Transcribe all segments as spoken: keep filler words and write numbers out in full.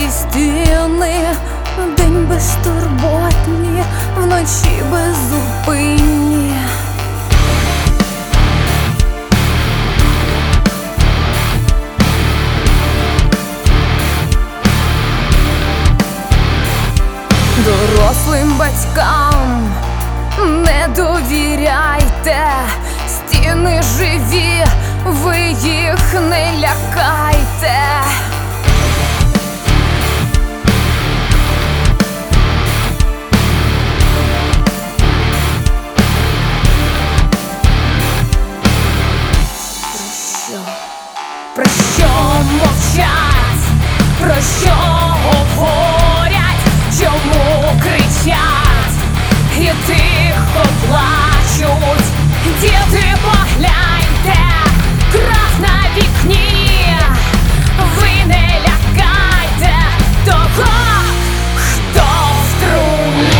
Ті стіни, вдень безтурботні, вночі беззупинні. Дорослим батькам не довіряйте, стіни живі, ви їх не лякайте. Про що мовчать, про що говорять, чому кричать і тихо плачуть? Діти, погляньте, кров на вікні, ви не лякайте того, хто в труні.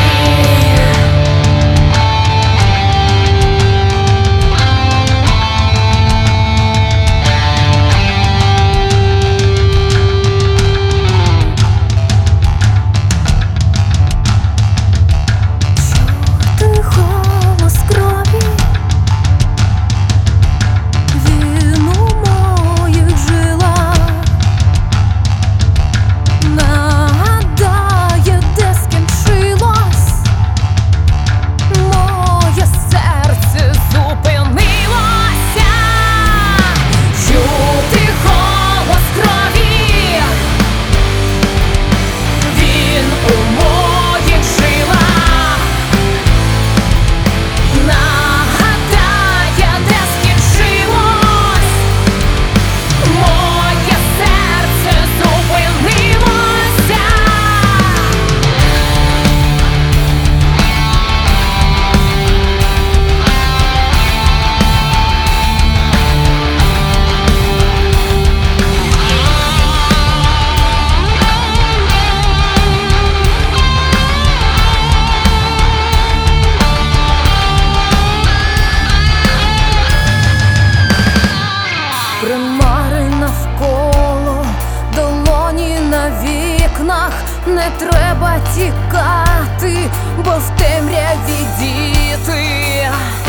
Примари навколо, долоні на вікнах, не треба тікати, бо в темряві діти.